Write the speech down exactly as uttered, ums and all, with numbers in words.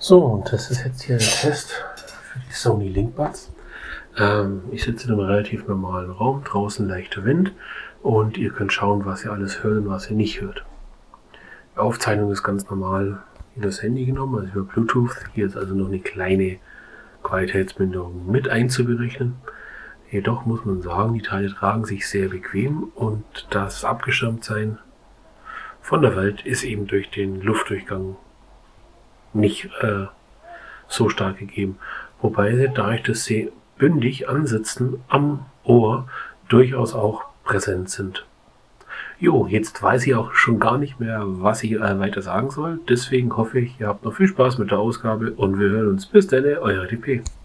So, und das ist jetzt hier der Test für die Sony Linkbuds. Ähm, ich sitze in einem relativ normalen Raum, draußen leichter Wind und ihr könnt schauen, was ihr alles hört und was ihr nicht hört. Die Aufzeichnung ist ganz normal über das Handy genommen, also über Bluetooth. Hier ist also noch eine kleine Qualitätsminderung mit einzuberechnen. Jedoch muss man sagen, die Teile tragen sich sehr bequem und das Abgeschirmtsein von der Welt ist eben durch den Luftdurchgang nicht äh, so stark gegeben. Wobei sie, dadurch, dass sie bündig ansitzen am Ohr, durchaus auch präsent sind. Jo, jetzt weiß ich auch schon gar nicht mehr, was ich äh, weiter sagen soll. Deswegen hoffe ich, ihr habt noch viel Spaß mit der Ausgabe und wir hören uns. Bis dann, euer D P.